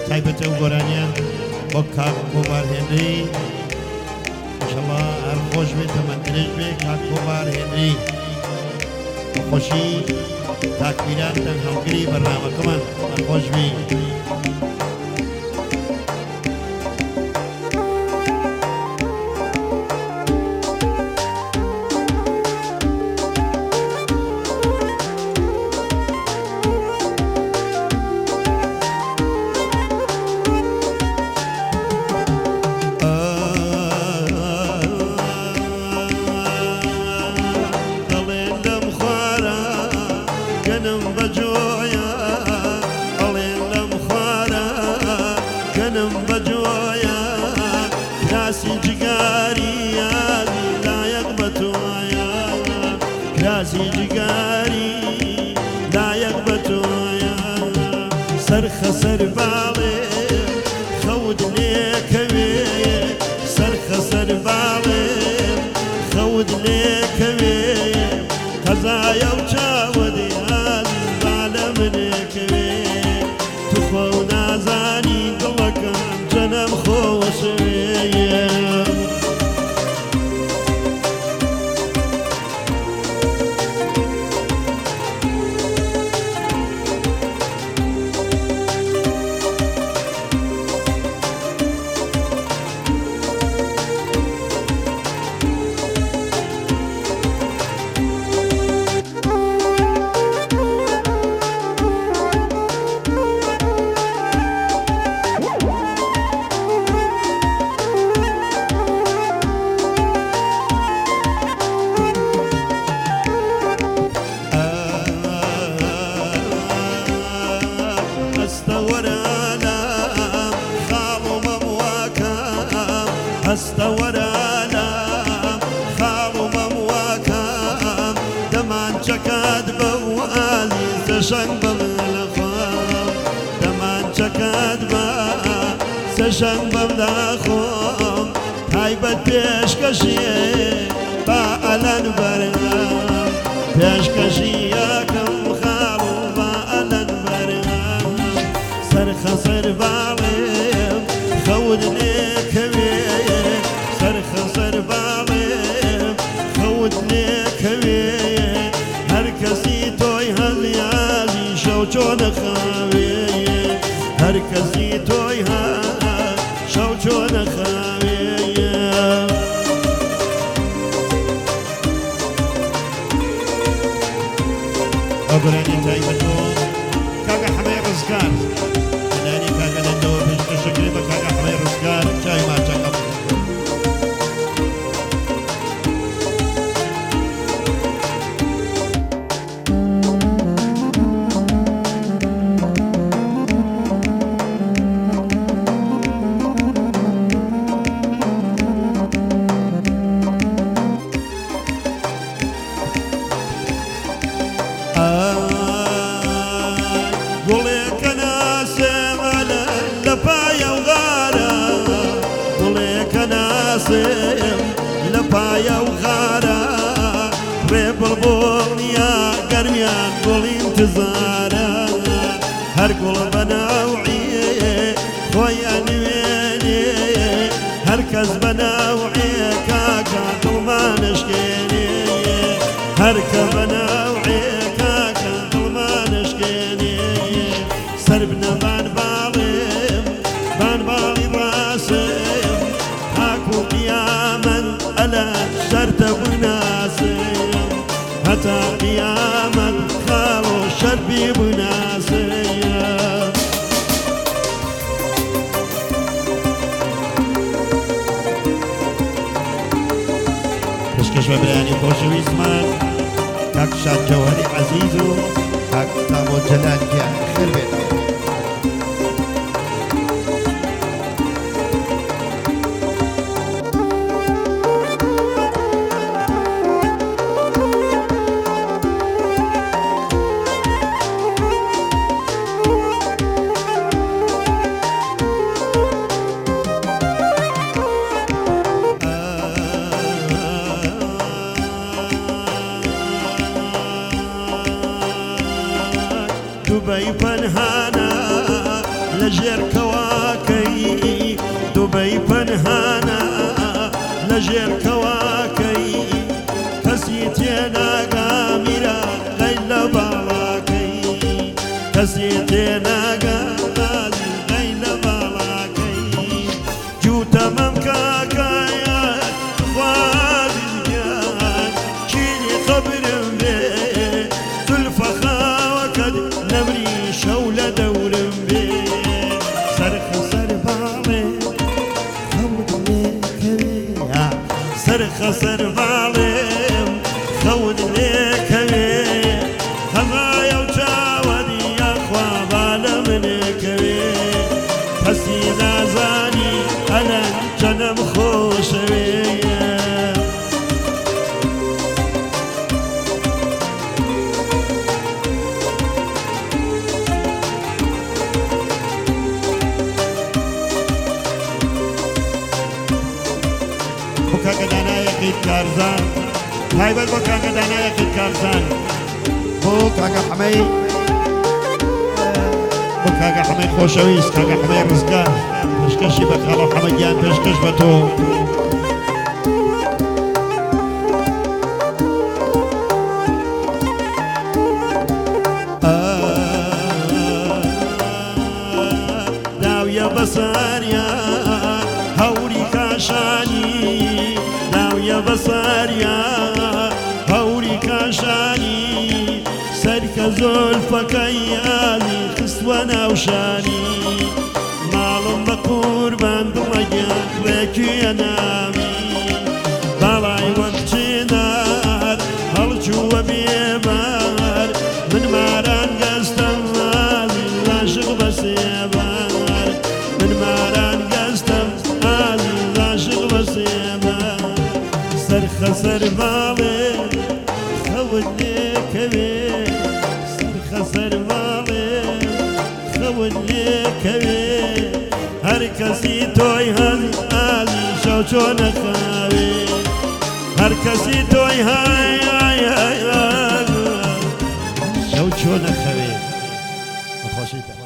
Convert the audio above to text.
تایبەتە و گۆرانیان بۆ کاک کۆبار هێنری ماشەڵڵا هەر خۆش بێت تەمەندرێژ بێ کاک کۆبار هێنری بەخۆشی تاکبیران تەن هەڵگری بەرنامەکەمان هەر خۆش بی كراسي جقاري لا يقبتويا سرخ سربالي خود ليك بي سرخ سربالي خود ليك بي قزايا وجاودي هذه الظالم ليك بي تخو نازاني قلك جنم خوشي استورانا خاب ممواكا دمان شكاد بوالي سشنگ بملخام دمان شكاد با سشنگ بملخام تایبت پیشکشی با علن برغام پیشکشی یکم خالو با علن برغام سرخ سربالیم خود نیکوی سرخ سربالیم خود نیکوی هر کسی توی هلیازی شو چون خاوی هر کسی توی شو چون خاوی أقولاني تايبتو كاكا حماي رزقان أناني كاكا دندو بيش شكري بكاكا حماي رزقان شاي ما شكب لبايا وغارة ريب البوليا قرميان قول انتظارا هر قول بناوعي خويا نويني هر كز بناوعي كاكا طلما نشكيني هر كبناوعي كاكا طلما نشكيني سربنا بان بالي راسم هاكو قياما ألا شرط بناسيم حتى قياما خالو شربي بناسيم كشكش وبراني خوشوي زمان كاك شاد جوهري عزيزو كاك تامو جلال كيان خير بيت دبي پنهانا لجر كوان دووبەی پەنهانە لەژێر کەواکەی کەسی تێناگا میرا غەیر لە باڵاکەی کەسی تێناگا غەیر لە باڵاکەی جووتەمەم کاکایە خوازیان چینی خەبرم بێ زولفە خاوەکەت نەبری شەو لە دەورم بێ سەرخە سەر باڵێ خەوت لێکەوێ سەرخە سەر باڵێم خەوت لێکەوێ هەمایە و چاوەری یاخوا با لە منێکەوێ کەسی نازانی ئەلەن جەنەم خۆشەوێ کاکە دانایەکی کارزان تایبەت بۆ کاکە دانایەکی کارزان بۆ کاکە حەمەی بۆ کاکە حەمەی خۆشەویست کاکە حەمەی ڕزگار پێشکەشی بە خاڵە حەمەدیان پێشکەش بە تۆ داویە بەساریان هەوری کاشانی داویە بەساریان هەوری کاشانی سەرکە زۆلفەکەی ئالی خستوە ناوشانی ماڵم بە قوربان دڵەگیان ڕێکویە نامی باڵای وەک چێنار هەڵچووە بێبار من ماران گەستەم ئالی لاشق بە سێبار من ماران گەستەم ئالی لاشق بە سێبار سەرخە سەر باڵێ خەوت لێکەوێ سەرخە سەر باڵێ خەوت لێکەوێ هەر کەسی تۆی هەڵی ئالی شەو چۆنە خاوێ هەر کەسی تۆی شەو چۆنە خەوێ بەخۆشیتە